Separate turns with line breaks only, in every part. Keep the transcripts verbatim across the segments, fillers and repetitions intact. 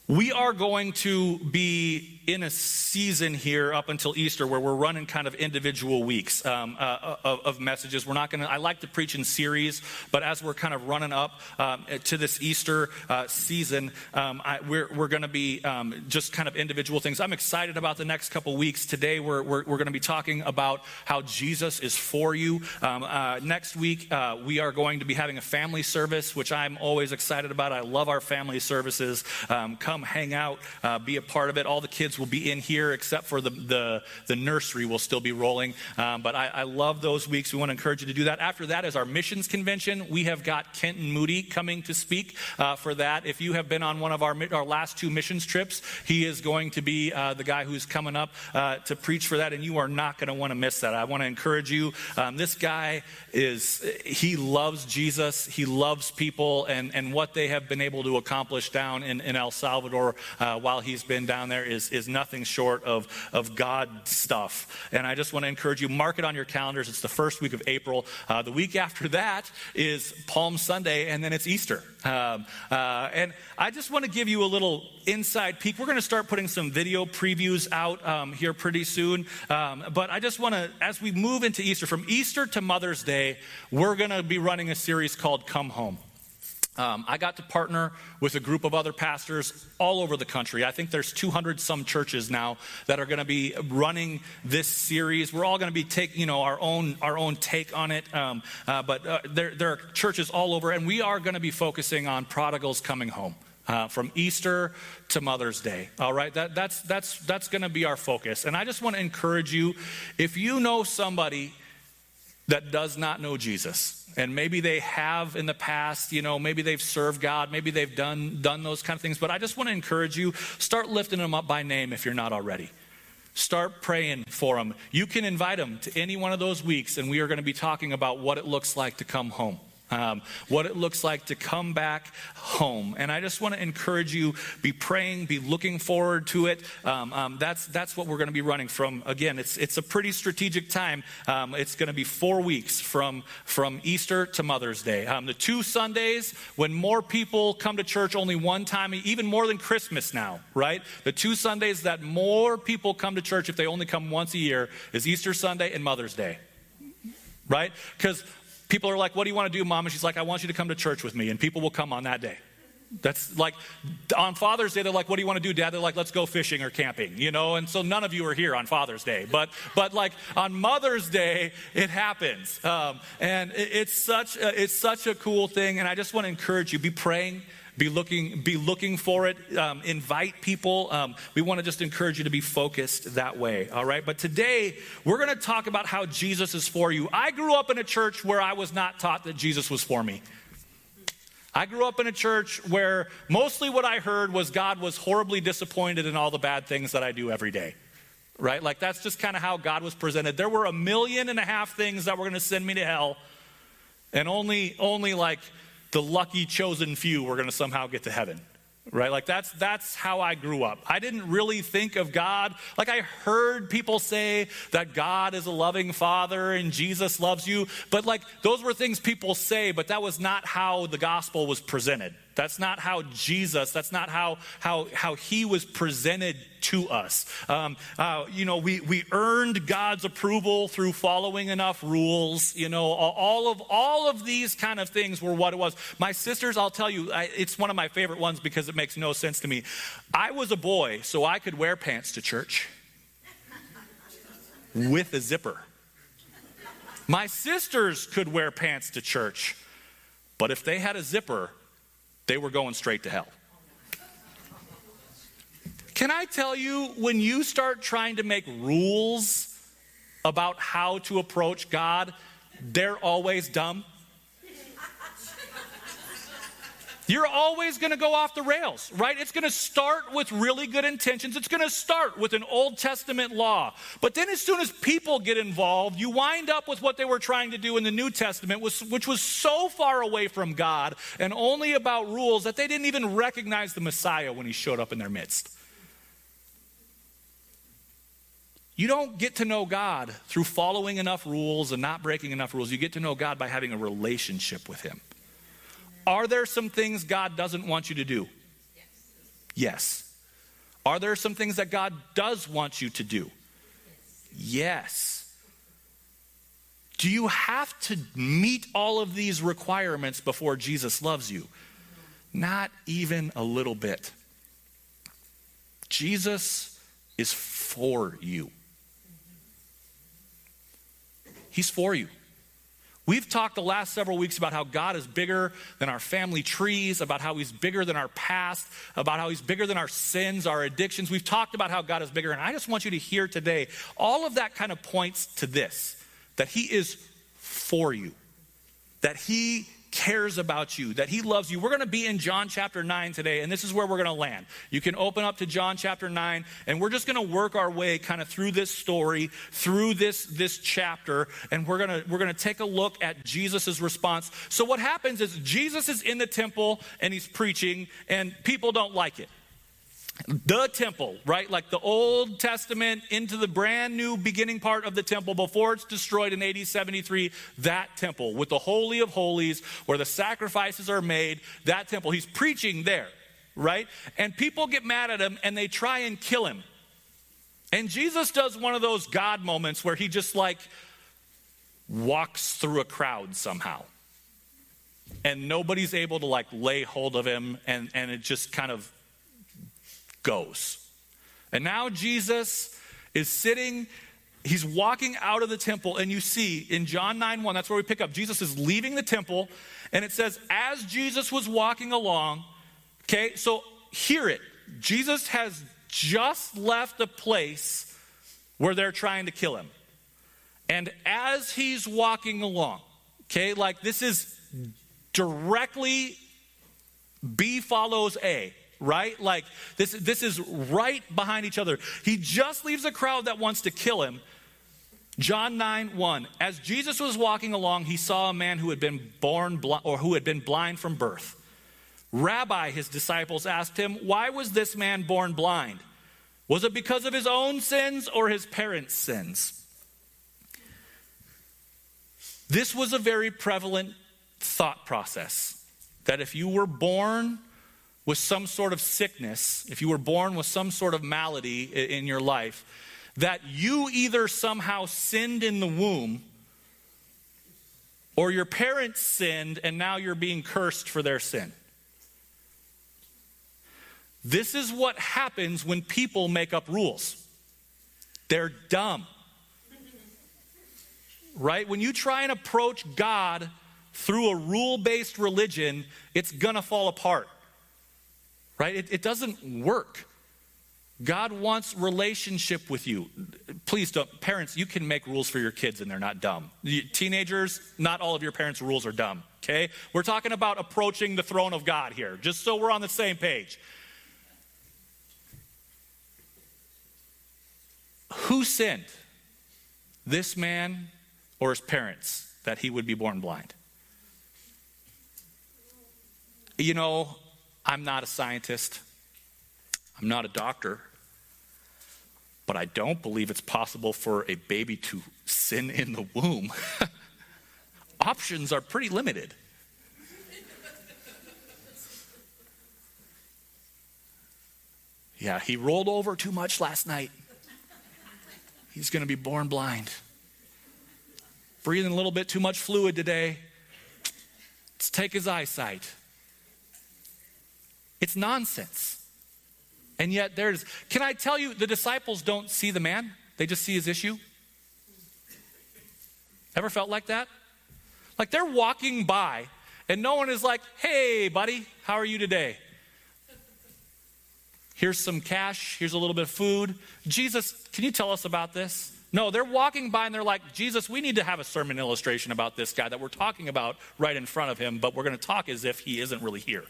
We are going to be in a season here up until Easter where we're running kind of individual weeks um, uh, of, of messages. We're not going to, I like to preach in series, but as we're kind of running up um, to this Easter uh, season, um, I, we're, we're going to be um, just kind of individual things. I'm excited about the next couple weeks. Today we're, we're, we're going to be talking about how Jesus is for you. Um, uh, next week uh, we are going to be having a family service, which I'm always excited about. I love our family services. Um, come hang out, uh, be a part of it. All the kids will be in here except for the the, the nursery will still be rolling. Um, but I, I love those weeks. We want to encourage you to do that. After that is our missions convention. We have got Kenton Moody coming to speak uh, for that. If you have been on one of our, our last two missions trips, he is going to be uh, the guy who's coming up uh, to preach for that, and you are not going to want to miss that. I want to encourage you. Um, this guy is, he loves Jesus. He loves people, and, and what they have been able to accomplish down in, in El Salvador Uh, while he's been down there is, is nothing short of, of God stuff. And I just want to encourage you, mark it on your calendars. It's the first week of April. Uh, the week after that is Palm Sunday, and then it's Easter. Um, uh, and I just want to give you a little inside peek. We're going to start putting some video previews out um, here pretty soon. Um, but I just want to, as we move into Easter, from Easter to Mother's Day, we're going to be running a series called Come Home. Um, I got to partner with a group of other pastors all over the country. I think there's two hundred some churches now that are going to be running this series. We're all going to be taking, you know, our own our own take on it. Um, uh, but uh, there there are churches all over, and we are going to be focusing on prodigals coming home. Uh, from Easter to Mother's Day. All right, that, that's that's that's going to be our focus. And I just want to encourage you, if you know somebody that does not know Jesus, and maybe they have in the past, you know, maybe they've served God, maybe they've done done those kind of things, but I just want to encourage you, start lifting them up by name if you're not already. Start praying for them. You can invite them to any one of those weeks, and we are going to be talking about what it looks like to come home. Um, what it looks like to come back home. And I just want to encourage you, be praying, be looking forward to it. Um, um, that's that's what we're going to be running from. Again, it's it's a pretty strategic time. Um, it's going to be four weeks from, from Easter to Mother's Day. Um, the two Sundays when more people come to church only one time, even more than Christmas now, right? The two Sundays that more people come to church if they only come once a year is Easter Sunday and Mother's Day, right? Because people are like, what do you want to do, Mom? And she's like, I want you to come to church with me. And people will come on that day. That's like, on Father's Day, they're like, what do you want to do, Dad? They're like, let's go fishing or camping, you know? And so none of you are here on Father's Day. But but like on Mother's Day, it happens. Um, and it, it's such a, it's such a cool thing. And I just want to encourage you, be praying. Be looking, be looking for it. Um, invite people. Um, we want to just encourage you to be focused that way. All right. But today we're going to talk about how Jesus is for you. I grew up in a church where I was not taught that Jesus was for me. I grew up in a church where mostly what I heard was God was horribly disappointed in all the bad things that I do every day. Right? Like that's just kind of how God was presented. There were a million and a half things that were going to send me to hell, and only, only like. the lucky chosen few were going to somehow get to heaven, right? Like that's that's how I grew up. I didn't really think of God. Like I heard people say that God is a loving father and Jesus loves you, but like those were things people say, but that was not how the gospel was presented. That's not how Jesus, that's not how how how he was presented to us. Um, uh, you know, we we earned God's approval through following enough rules. You know, all of all of these kind of things were what it was. My sisters, I'll tell you, I, it's one of my favorite ones because it makes no sense to me. I was a boy, so I could wear pants to church with a zipper. My sisters could wear pants to church, but if they had a zipper, they were going straight to hell. Can I tell you, when you start trying to make rules about how to approach God, they're always dumb. You're always going to go off the rails, right? It's going to start with really good intentions. It's going to start with an Old Testament law. But then as soon as people get involved, you wind up with what they were trying to do in the New Testament, which was so far away from God and only about rules that they didn't even recognize the Messiah when he showed up in their midst. You don't get to know God through following enough rules and not breaking enough rules. You get to know God by having a relationship with him. Are there some things God doesn't want you to do? Yes. Are there some things that God does want you to do? Yes. Do you have to meet all of these requirements before Jesus loves you? Not even a little bit. Jesus is for you. He's for you. We've talked the last several weeks about how God is bigger than our family trees, about how he's bigger than our past, about how he's bigger than our sins, our addictions. We've talked about how God is bigger, and I just want you to hear today, all of that kind of points to this, that he is for you, that he cares about you, that he loves you. We're going to be in John chapter nine today, and this is where we're going to land. You can open up to John chapter nine, and we're just going to work our way kind of through this story, through this, this chapter, and we're going to we're going to take a look at Jesus' response. So what happens is Jesus is in the temple, and he's preaching, and people don't like it. The temple, right? Like the Old Testament into the brand new beginning part of the temple before it's destroyed in A D seventy-three, that temple with the Holy of Holies where the sacrifices are made, that temple. He's preaching there, right? And people get mad at him and they try and kill him. And Jesus does one of those God moments where he just like walks through a crowd somehow. And nobody's able to like lay hold of him, and, and it just kind of goes. And now Jesus is sitting, he's walking out of the temple, and you see in John nine one, that's where we pick up. Jesus is leaving the temple, and it says, as Jesus was walking along, okay, so hear it. Jesus has just left the place where they're trying to kill him. And as he's walking along, okay, like this is directly B follows A. Right? Like this, this is right behind each other. He just leaves a crowd that wants to kill him. John nine one. As Jesus was walking along, he saw a man who had been born blind, or who had been blind from birth. Rabbi, his disciples asked him, why was this man born blind? Was it because of his own sins or his parents' sins? This was a very prevalent thought process, that if you were born with some sort of sickness, if you were born with some sort of malady in your life, that you either somehow sinned in the womb, or your parents sinned and now you're being cursed for their sin. This is what happens when people make up rules. They're dumb. Right? When you try and approach God through a rule-based religion, it's gonna fall apart. Right? It, it doesn't work. God wants relationship with you. Please don't, parents, you can make rules for your kids and they're not dumb. You, teenagers, not all of your parents' rules are dumb, okay? We're talking about approaching the throne of God here, just so we're on the same page. Who sinned? This man or his parents, that he would be born blind? You know, I'm not a scientist. I'm not a doctor. But I don't believe it's possible for a baby to sin in the womb. Options are pretty limited. Yeah, he rolled over too much last night. He's going to be born blind. Breathing a little bit too much fluid today. Let's take his eyesight. It's nonsense. And yet there it is. Can I tell you, the disciples don't see the man. They just see his issue. Ever felt like that? Like they're walking by and no one is like, hey, buddy, how are you today? Here's some cash. Here's a little bit of food. Jesus, can you tell us about this? No, they're walking by and they're like, Jesus, we need to have a sermon illustration about this guy that we're talking about right in front of him, but we're going to talk as if he isn't really here.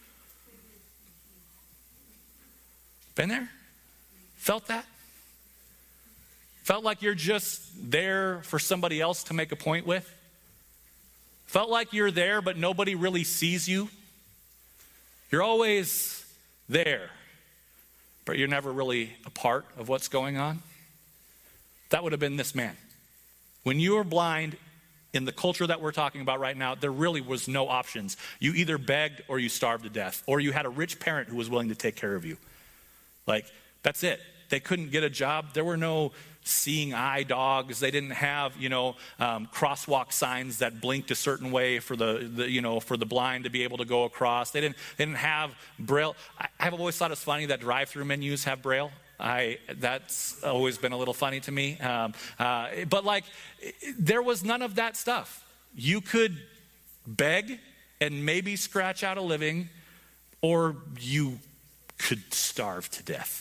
Been there? Felt that? Felt like you're just there for somebody else to make a point with? Felt like you're there, but nobody really sees you? You're always there, but you're never really a part of what's going on? That would have been this man. When you were blind, in the culture that we're talking about right now, there really was no options. You either begged or you starved to death, or you had a rich parent who was willing to take care of you. Like, that's it. They couldn't get a job. There were no seeing eye dogs. They didn't have, you know, um, crosswalk signs that blinked a certain way for the, the, you know, for the blind to be able to go across. They didn't, they didn't have Braille. I, I've always thought it's funny that drive-through menus have Braille. I that's always been a little funny to me. Um, uh, but like, there was none of that stuff. You could beg and maybe scratch out a living, or you could starve to death.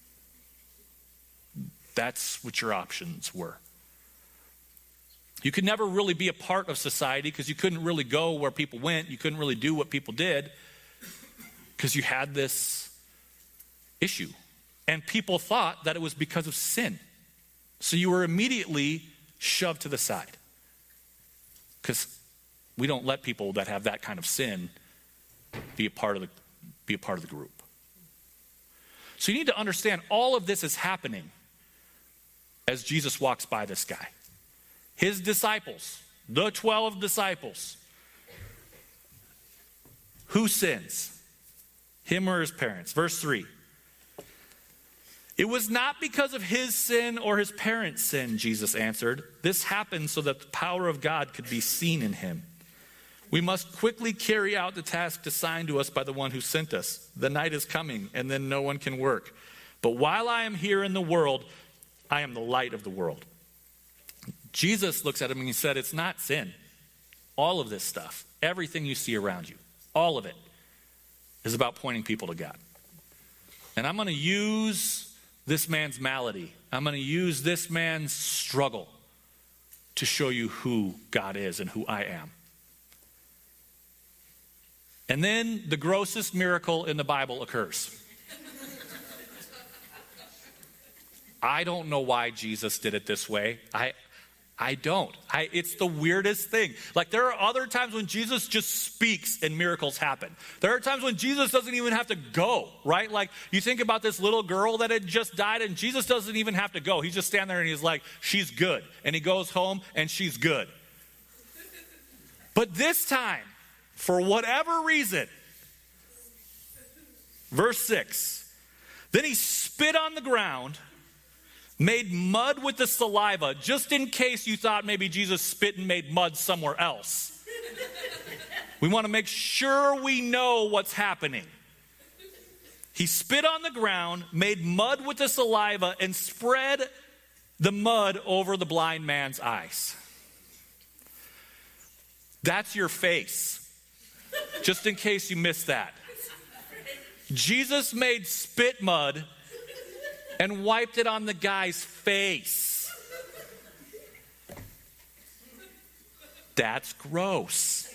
That's what your options were. You could never really be a part of society because you couldn't really go where people went. You couldn't really do what people did because you had this issue. And people thought that it was because of sin. So you were immediately shoved to the side. Because we don't let people that have that kind of sin be a part of the, be a part of the group. So you need to understand all of this is happening as Jesus walks by this guy. His disciples, the twelve disciples. Who sins? Him or his parents? Verse three. It was not because of his sin or his parents' sin, Jesus answered. This happened so that the power of God could be seen in him. We must quickly carry out the task assigned to us by the one who sent us. The night is coming, and then no one can work. But while I am here in the world, I am the light of the world. Jesus looks at him and he said, it's not sin. All of this stuff, everything you see around you, all of it is about pointing people to God. And I'm going to use this man's malady. I'm going to use this man's struggle to show you who God is and who I am. And then the grossest miracle in the Bible occurs. I don't know why Jesus did it this way. I I don't. I, it's the weirdest thing. Like, there are other times when Jesus just speaks and miracles happen. There are times when Jesus doesn't even have to go, right? Like, you think about this little girl that had just died, and Jesus doesn't even have to go. He's just standing there and he's like, she's good. And he goes home and she's good. But this time, for whatever reason, verse six, then he spit on the ground, made mud with the saliva, just in case you thought maybe Jesus spit and made mud somewhere else. We want to make sure we know what's happening. He spit on the ground, made mud with the saliva, and spread the mud over the blind man's eyes. That's your face, just in case you missed that. Jesus made spit mud and wiped it on the guy's face. That's gross.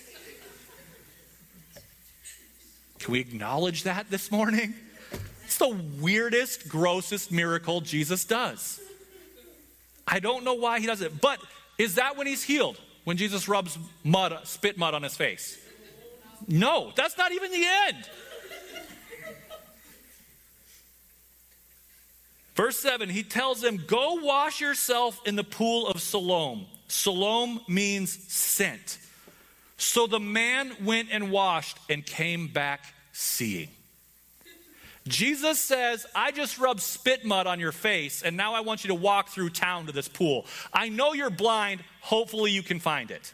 Can we acknowledge that this morning? It's the weirdest, grossest miracle Jesus does. I don't know why he does it, but is that when he's healed? When Jesus rubs mud, spit mud on his face? No, that's not even the end. Verse seven, he tells them, go wash yourself in the pool of Siloam. Siloam means sent. So the man went and washed and came back seeing. Jesus says, I just rubbed spit mud on your face, and now I want you to walk through town to this pool. I know you're blind. Hopefully you can find it.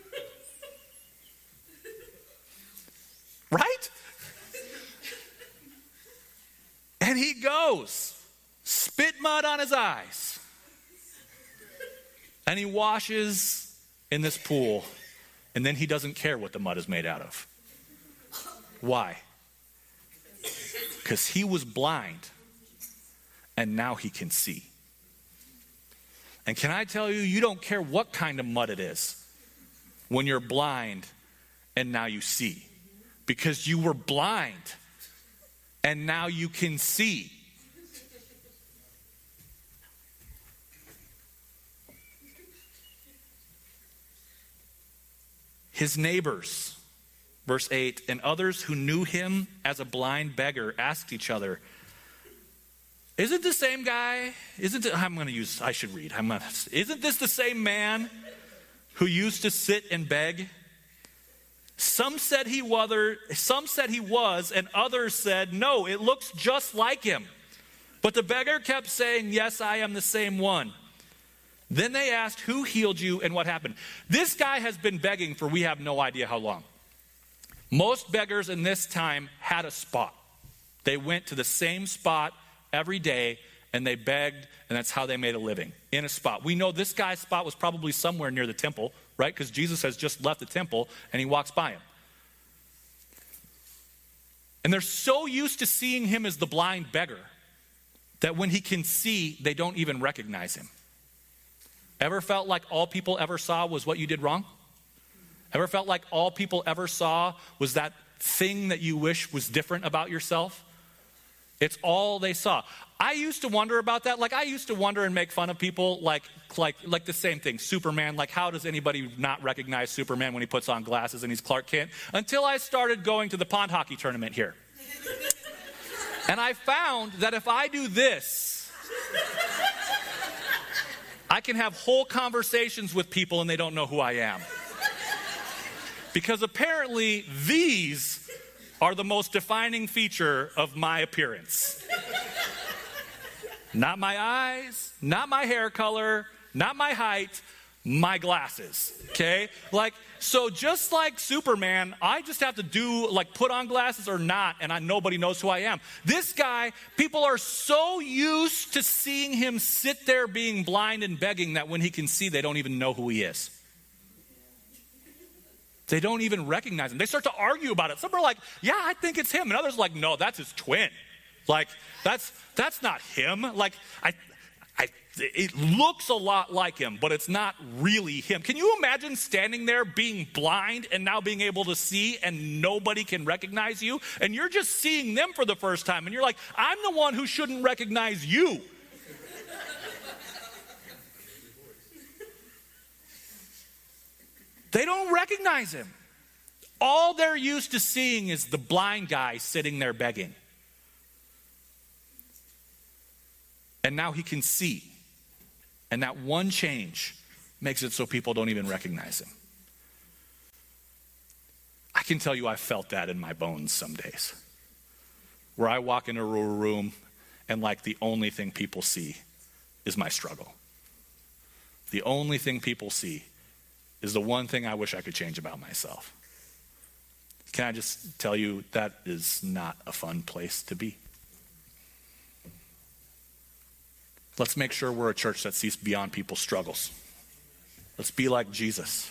Right? And he goes. Spit mud on his eyes. And he washes in this pool. And then he doesn't care what the mud is made out of. Why? Because he was blind. And now he can see. And can I tell you, you don't care what kind of mud it is when you're blind and now you see. Because you were blind and now you can see. His neighbors, verse eight, and others who knew him as a blind beggar asked each other, isn't the same guy, isn't it, I'm going to use, I should read, I'm gonna, isn't this the same man who used to sit and beg? Some said he was, some said he was, and others said, no, it looks just like him. But the beggar kept saying, yes, I am the same one. Then they asked, who healed you and what happened? This guy has been begging for we have no idea how long. Most beggars in this time had a spot. They went to the same spot every day and they begged, and that's how they made a living, in a spot. We know this guy's spot was probably somewhere near the temple, right? Because Jesus has just left the temple and he walks by him. And they're so used to seeing him as the blind beggar that when he can see, they don't even recognize him. Ever felt like all people ever saw was what you did wrong? Ever felt like all people ever saw was that thing that you wish was different about yourself? It's all they saw. I used to wonder about that. Like I used to wonder and make fun of people like like like the same thing. Superman, like how does anybody not recognize Superman when he puts on glasses and he's Clark Kent? Until I started going to the pond hockey tournament here. And I found that if I do this, I can have whole conversations with people and they don't know who I am. Because apparently these are the most defining feature of my appearance. Not my eyes, not my hair color, not my height, my glasses, okay? Like, so just like Superman, I just have to do, like, put on glasses or not, and I, nobody knows who I am. This guy, people are so used to seeing him sit there being blind and begging that when he can see, they don't even know who he is. They don't even recognize him. They start to argue about it. Some are like, yeah, I think it's him. And others are like, no, that's his twin. Like, that's that's not him. Like, I, I, it looks a lot like him, but it's not really him. Can you imagine standing there being blind and now being able to see and nobody can recognize you? And you're just seeing them for the first time. And you're like, I'm the one who shouldn't recognize you. They don't recognize him. All they're used to seeing is the blind guy sitting there begging. And now he can see. And that one change makes it so people don't even recognize him. I can tell you I felt that in my bones some days. Where I walk into a room and like the only thing people see is my struggle. The only thing people see is the one thing I wish I could change about myself. Can I just tell you that is not a fun place to be? Let's make sure we're a church that sees beyond people's struggles. Let's be like Jesus.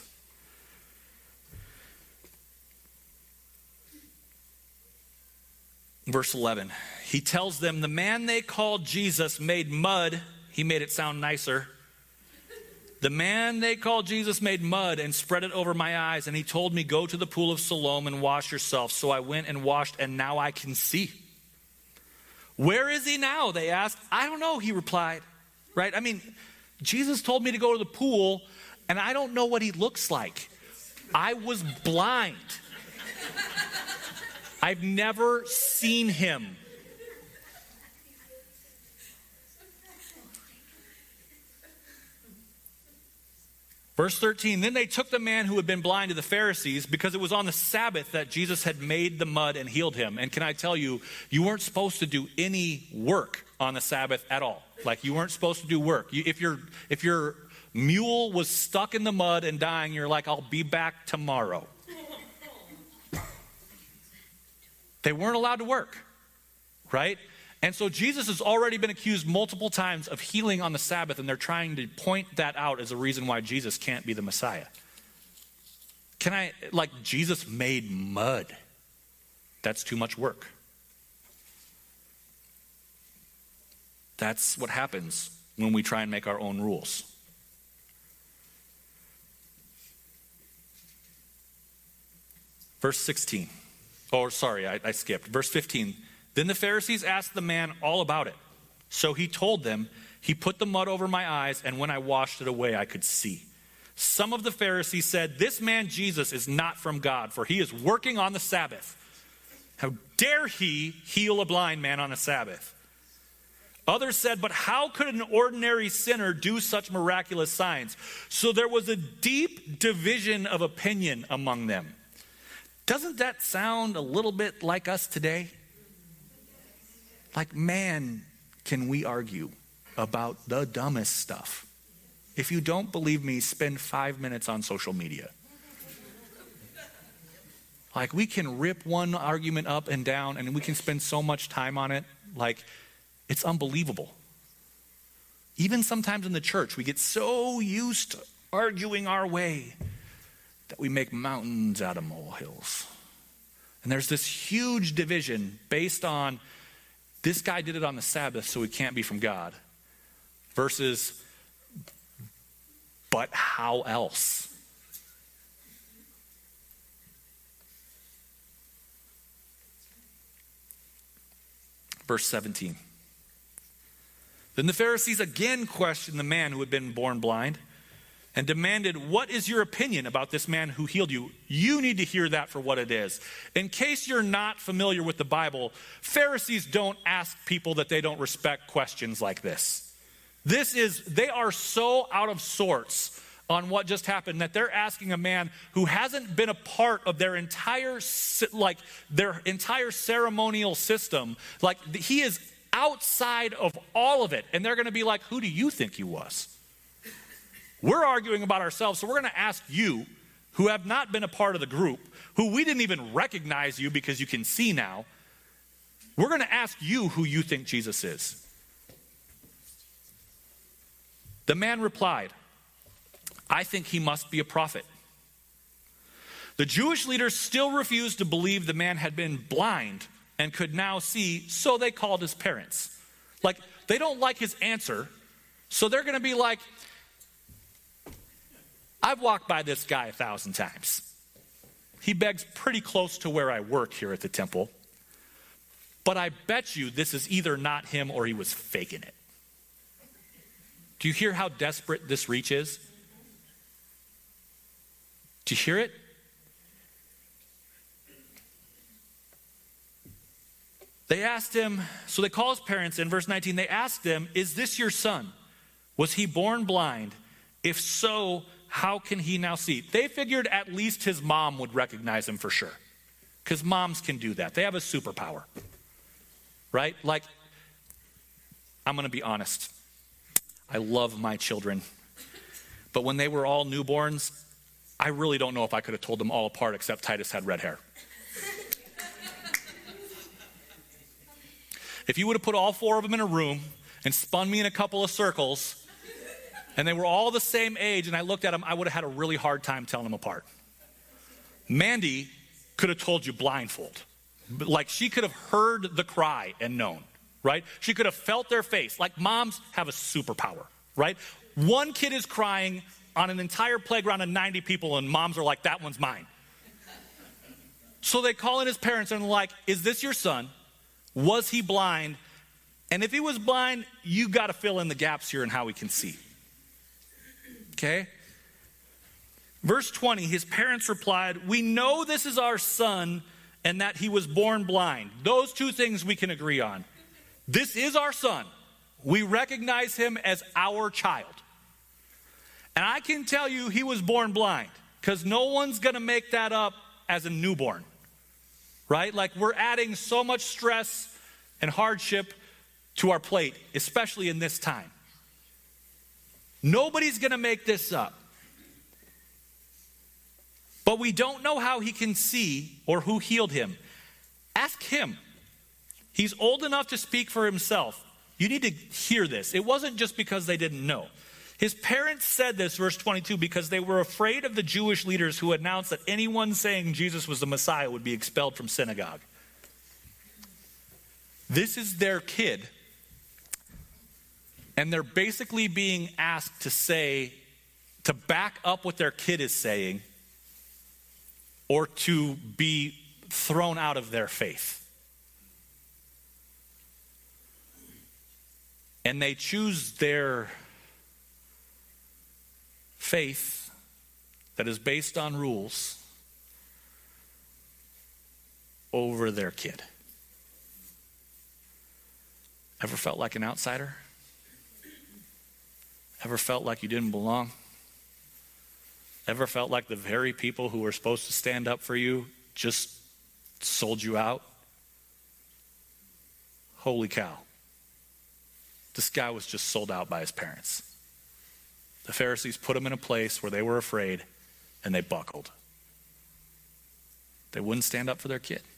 Verse eleven, he tells them, the man they called Jesus made mud. He made it sound nicer. The man they called Jesus made mud and spread it over my eyes, and he told me, go to the pool of Siloam and wash yourself. So I went and washed, and now I can see. Where is he now? They asked. I don't know, he replied. Right? I mean, Jesus told me to go to the pool, and I don't know what he looks like. I was blind. I've never seen him. Verse thirteen, then they took the man who had been blind to the Pharisees because it was on the Sabbath that Jesus had made the mud and healed him. And can I tell you, you weren't supposed to do any work on the Sabbath at all. Like you weren't supposed to do work. You, if, your if your mule was stuck in the mud and dying, you're like, I'll be back tomorrow. They weren't allowed to work, right? And so Jesus has already been accused multiple times of healing on the Sabbath, and they're trying to point that out as a reason why Jesus can't be the Messiah. Can I, like, Jesus made mud. That's too much work. That's what happens when we try and make our own rules. Verse sixteen. Oh, sorry, I, I skipped. Verse fifteen. Then the Pharisees asked the man all about it. So he told them, he put the mud over my eyes, and when I washed it away, I could see. Some of the Pharisees said, this man Jesus is not from God, for he is working on the Sabbath. How dare he heal a blind man on the Sabbath? Others said, but how could an ordinary sinner do such miraculous signs? So there was a deep division of opinion among them. Doesn't that sound a little bit like us today? Like, man, can we argue about the dumbest stuff? If you don't believe me, spend five minutes on social media. Like, we can rip one argument up and down, and we can spend so much time on it. Like, it's unbelievable. Even sometimes in the church, we get so used to arguing our way that we make mountains out of molehills. And there's this huge division based on this guy did it on the Sabbath, so he can't be from God, versus, but how else? Verse seventeen. Then the Pharisees again questioned the man who had been born blind and demanded, what is your opinion about this man who healed you? You need to hear that for what it is. In case you're not familiar with the Bible, Pharisees don't ask people that they don't respect questions like this. This is, they are so out of sorts on what just happened that they're asking a man who hasn't been a part of their entire, like their entire ceremonial system. Like, he is outside of all of it. And they're going to be like, who do you think he was? We're arguing about ourselves, so we're going to ask you, who have not been a part of the group, who we didn't even recognize you because you can see now. We're going to ask you who you think Jesus is. The man replied, I think he must be a prophet. The Jewish leaders still refused to believe the man had been blind and could now see, so they called his parents. Like, they don't like his answer, so they're going to be like, I've walked by this guy a thousand times. He begs pretty close to where I work here at the temple, but I bet you this is either not him or he was faking it. Do you hear how desperate this reach is? Do you hear it? They asked him, so they call his parents in verse nineteen, they asked him, is this your son? Was he born blind? If so, how can he now see? They figured at least his mom would recognize him for sure. Because moms can do that. They have a superpower. Right? Like, I'm going to be honest. I love my children. But when they were all newborns, I really don't know if I could have told them all apart except Titus had red hair. If you would have put all four of them in a room and spun me in a couple of circles, and they were all the same age, and I looked at them, I would have had a really hard time telling them apart. Mandy could have told you blindfold. Like, she could have heard the cry and known, right? She could have felt their face. Like, moms have a superpower, right? One kid is crying on an entire playground of ninety people, and moms are like, that one's mine. So they call in his parents, and they're like, is this your son? Was he blind? And if he was blind, you got to fill in the gaps here in how he can see. Okay? Verse twenty, his parents replied, we know this is our son and that he was born blind. Those two things we can agree on. This is our son. We recognize him as our child. And I can tell you he was born blind because no one's going to make that up as a newborn. Right? Like, we're adding so much stress and hardship to our plate, especially in this time. Nobody's going to make this up. But we don't know how he can see or who healed him. Ask him. He's old enough to speak for himself. You need to hear this. It wasn't just because they didn't know. His parents said this, verse twenty-two, because they were afraid of the Jewish leaders who announced that anyone saying Jesus was the Messiah would be expelled from synagogue. This is their kid, and they're basically being asked to say, to back up what their kid is saying, or to be thrown out of their faith. And they choose their faith that is based on rules over their kid. Ever felt like an outsider? Ever felt like you didn't belong? Ever felt like the very people who were supposed to stand up for you just sold you out? Holy cow. This guy was just sold out by his parents. The Pharisees put him in a place where they were afraid, and they buckled. They wouldn't stand up for their kid.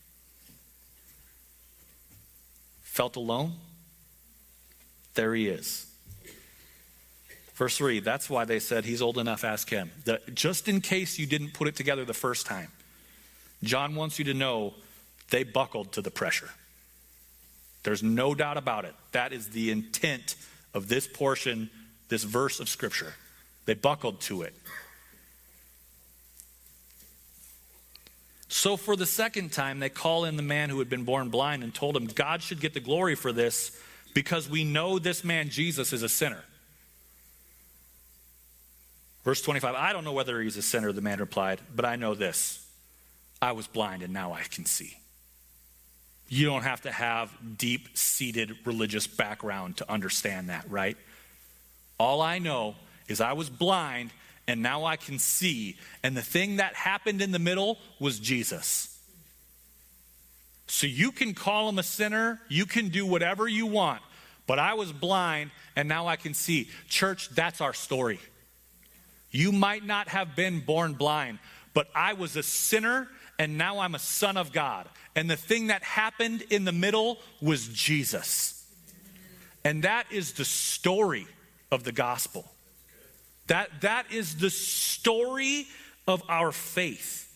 Felt alone? There he is. Verse three, that's why they said, he's old enough, ask him. The, just in case you didn't put it together the first time, John wants you to know they buckled to the pressure. There's no doubt about it. That is the intent of this portion, this verse of Scripture. They buckled to it. So for the second time, they call in the man who had been born blind and told him God should get the glory for this because we know this man Jesus is a sinner. Verse twenty-five, I don't know whether he's a sinner, the man replied, but I know this. I was blind and now I can see. You don't have to have deep-seated religious background to understand that, right? All I know is I was blind and now I can see. And the thing that happened in the middle was Jesus. So you can call him a sinner, you can do whatever you want, but I was blind and now I can see. Church, that's our story. You might not have been born blind, but I was a sinner and now I'm a son of God. And the thing that happened in the middle was Jesus. And that is the story of the gospel. That, that is the story of our faith.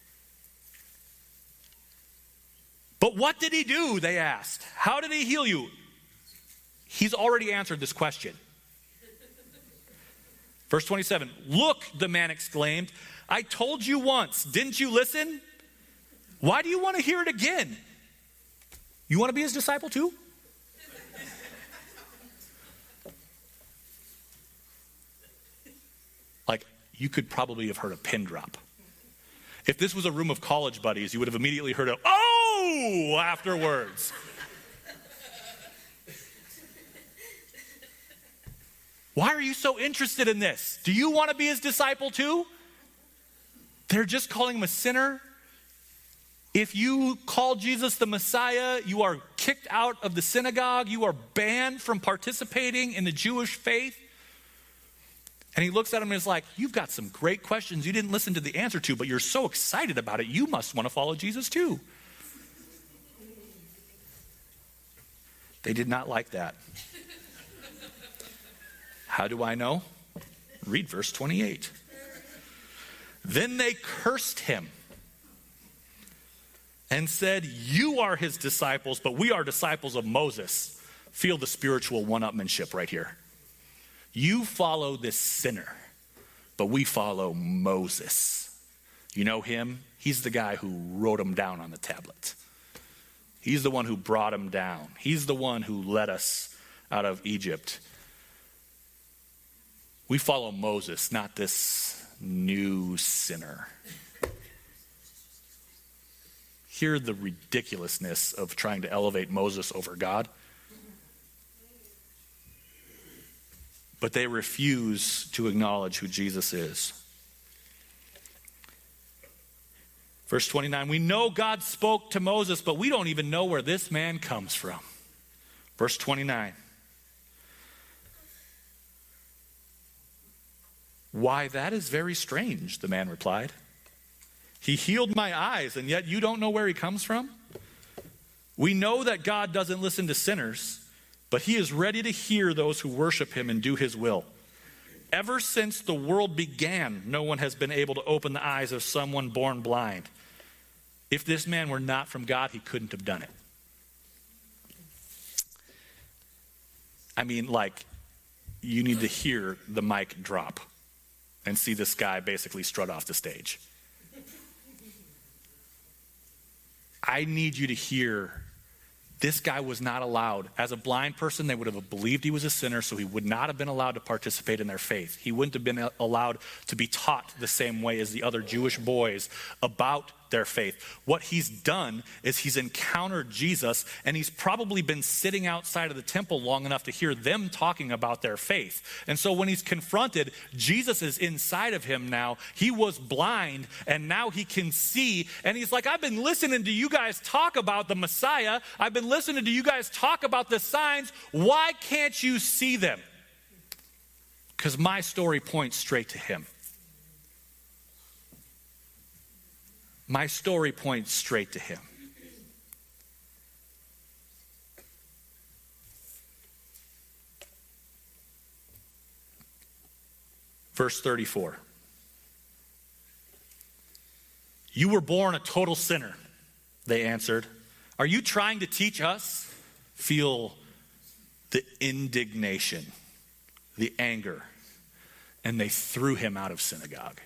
But what did he do, they asked. How did he heal you? He's already answered this question. Verse twenty-seven, look, the man exclaimed, I told you once, didn't you listen? Why do you want to hear it again? You want to be his disciple too? Like, you could probably have heard a pin drop. If this was a room of college buddies, you would have immediately heard a, oh, afterwards. Why are you so interested in this? Do you want to be his disciple too? They're just calling him a sinner. If you call Jesus the Messiah, you are kicked out of the synagogue. You are banned from participating in the Jewish faith. And he looks at him and is like, you've got some great questions you didn't listen to the answer to, but you're so excited about it, you must want to follow Jesus too. They did not like that. How do I know? Read verse twenty-eight. Then they cursed him and said, you are his disciples, but we are disciples of Moses. Feel the spiritual one-upmanship right here. You follow this sinner, but we follow Moses. You know him? He's the guy who wrote him down on the tablet. He's the one who brought him down. He's the one who led us out of Egypt. We follow Moses, not this new sinner. Hear the ridiculousness of trying to elevate Moses over God. But they refuse to acknowledge who Jesus is. Verse twenty-nine, we know God spoke to Moses, but we don't even know where this man comes from. Verse twenty-nine. Why, that is very strange, the man replied. He healed my eyes, and yet you don't know where he comes from? We know that God doesn't listen to sinners, but he is ready to hear those who worship him and do his will. Ever since the world began, no one has been able to open the eyes of someone born blind. If this man were not from God, he couldn't have done it. I mean, like, you need to hear the mic drop and see this guy basically strut off the stage. I need you to hear, this guy was not allowed. As a blind person, they would have believed he was a sinner, so he would not have been allowed to participate in their faith. He wouldn't have been allowed to be taught the same way as the other Jewish boys about their faith. What he's done is he's encountered Jesus, and he's probably been sitting outside of the temple long enough to hear them talking about their faith. And so when he's confronted, Jesus is inside of him now. He was blind, and now he can see. And he's like, I've been listening to you guys talk about the Messiah. I've been listening to you guys talk about the signs. Why can't you see them? Because my story points straight to him. My story points straight to him. Verse thirty-four. You were born a total sinner, they answered. Are you trying to teach us? Feel the indignation, the anger, and they threw him out of synagogue.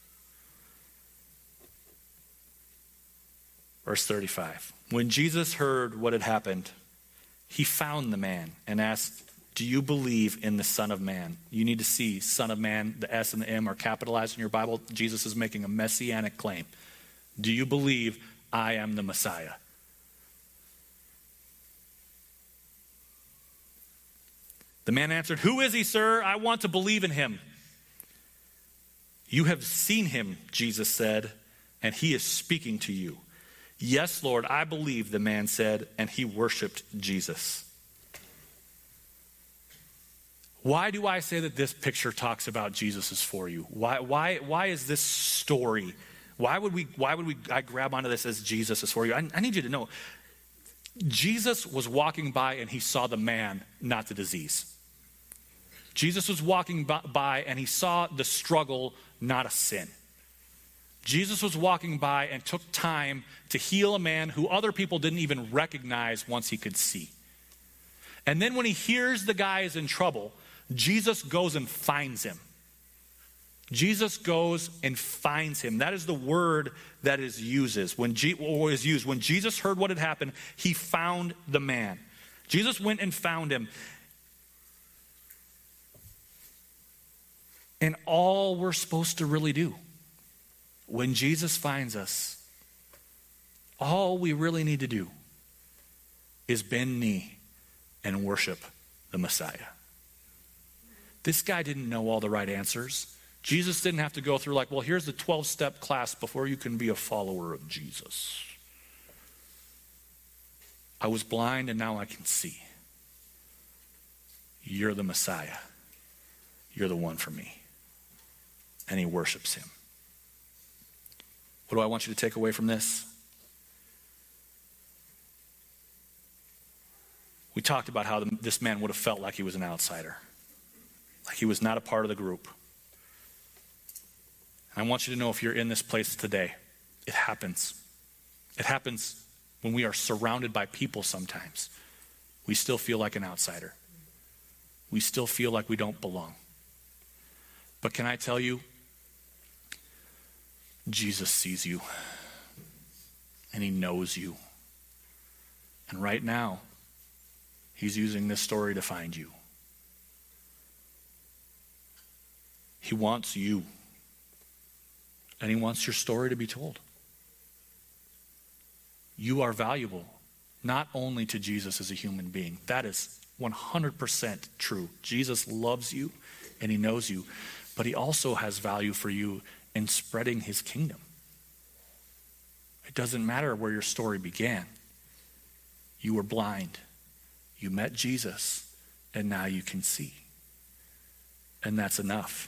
Verse thirty-five. When Jesus heard what had happened, he found the man and asked, do you believe in the Son of Man? You need to see Son of Man, the S and the M are capitalized in your Bible. Jesus is making a messianic claim. Do you believe I am the Messiah? The man answered, who is he, sir? I want to believe in him. You have seen him, Jesus said, and he is speaking to you. Yes, Lord, I believe, the man said, and he worshiped Jesus. Why do I say that this picture talks about Jesus is for you? Why, why, why is this story? Why would we, why would we, I grab onto this as Jesus is for you? I, I need you to know, Jesus was walking by and he saw the man, not the disease. Jesus was walking by and he saw the struggle, not a sin. Jesus was walking by and took time to heal a man who other people didn't even recognize once he could see. And then when he hears the guy is in trouble, Jesus goes and finds him. Jesus goes and finds him. That is the word that is uses when G, or is used. When Jesus heard what had happened, he found the man. Jesus went and found him. And all we're supposed to really do, when Jesus finds us, all we really need to do is bend knee and worship the Messiah. This guy didn't know all the right answers. Jesus didn't have to go through like, well, here's the twelve-step class before you can be a follower of Jesus. I was blind and now I can see. You're the Messiah. You're the one for me. And he worships him. What do I want you to take away from this? We talked about how the, this man would have felt like he was an outsider, like he was not a part of the group. And I want you to know, if you're in this place today, it happens. It happens when we are surrounded by people sometimes. We still feel like an outsider. We still feel like we don't belong. But can I tell you, Jesus sees you, and he knows you. And right now, he's using this story to find you. He wants you, and he wants your story to be told. You are valuable, not only to Jesus as a human being. That is one hundred percent true. Jesus loves you, and he knows you, but he also has value for you in spreading his kingdom. It doesn't matter where your story began. You were blind. You met Jesus, and now you can see. And that's enough.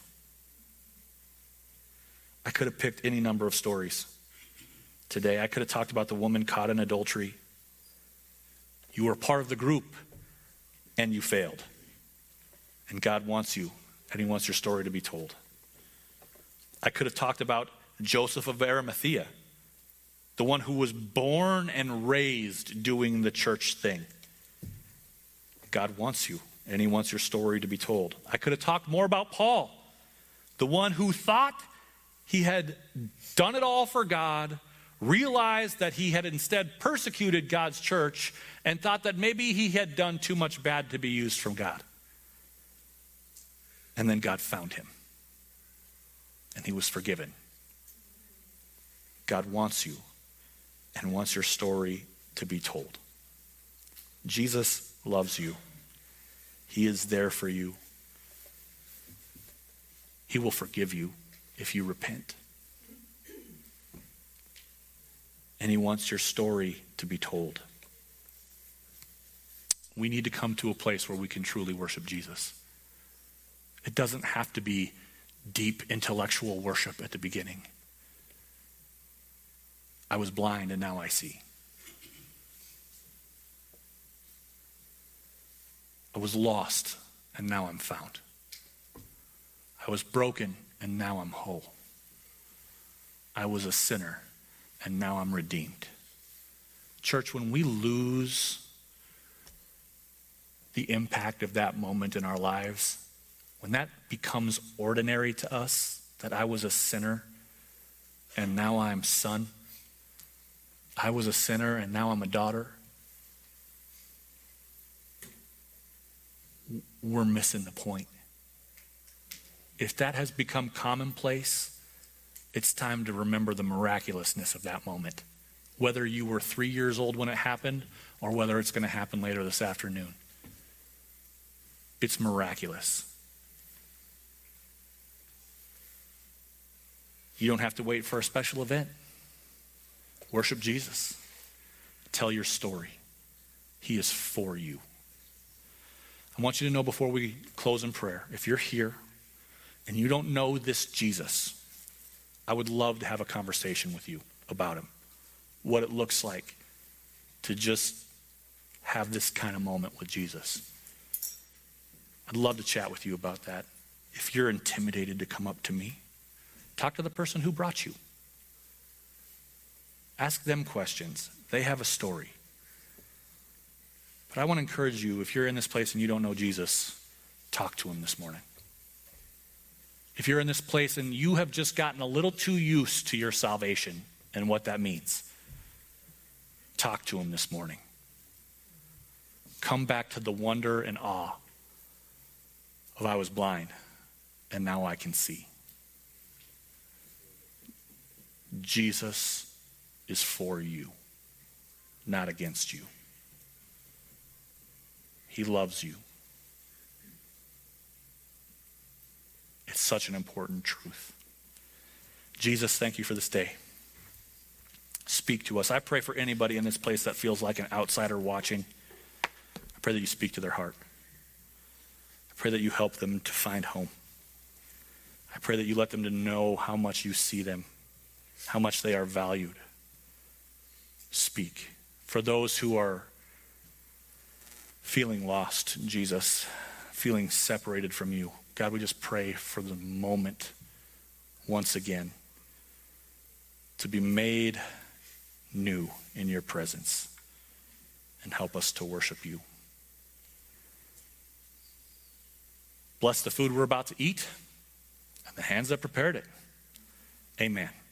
I could have picked any number of stories today. I could have talked about the woman caught in adultery. You were part of the group, and you failed. And God wants you, and he wants your story to be told. I could have talked about Joseph of Arimathea, the one who was born and raised doing the church thing. God wants you, and he wants your story to be told. I could have talked more about Paul, the one who thought he had done it all for God, realized that he had instead persecuted God's church, and thought that maybe he had done too much bad to be used from God. And then God found him, and he was forgiven. God wants you and wants your story to be told. Jesus loves you. He is there for you. He will forgive you if you repent. And he wants your story to be told. We need to come to a place where we can truly worship Jesus. It doesn't have to be deep intellectual worship at the beginning. I was blind and now I see. I was lost and now I'm found. I was broken and now I'm whole. I was a sinner and now I'm redeemed. Church, when we lose the impact of that moment in our lives, when that becomes ordinary to us, that I was a sinner and now I'm son, I was a sinner and now I'm a daughter, we're missing the point. If that has become commonplace, it's time to remember the miraculousness of that moment. Whether you were three years old when it happened or whether it's going to happen later this afternoon. It's miraculous. You don't have to wait for a special event. Worship Jesus. Tell your story. He is for you. I want you to know before we close in prayer, if you're here and you don't know this Jesus, I would love to have a conversation with you about him. What it looks like to just have this kind of moment with Jesus. I'd love to chat with you about that. If you're intimidated to come up to me, talk to the person who brought you. Ask them questions. They have a story. But I want to encourage you, if you're in this place and you don't know Jesus, talk to him this morning. If you're in this place and you have just gotten a little too used to your salvation and what that means, talk to him this morning. Come back to the wonder and awe of I was blind and now I can see. Jesus is for you, not against you. He loves you. It's such an important truth. Jesus, thank you for this day. Speak to us. I pray for anybody in this place that feels like an outsider watching. I pray that you speak to their heart. I pray that you help them to find home. I pray that you let them to know how much you see them, how much they are valued. Speak. For those who are feeling lost, Jesus, feeling separated from you, God, we just pray for the moment once again to be made new in your presence and help us to worship you. Bless the food we're about to eat and the hands that prepared it. Amen.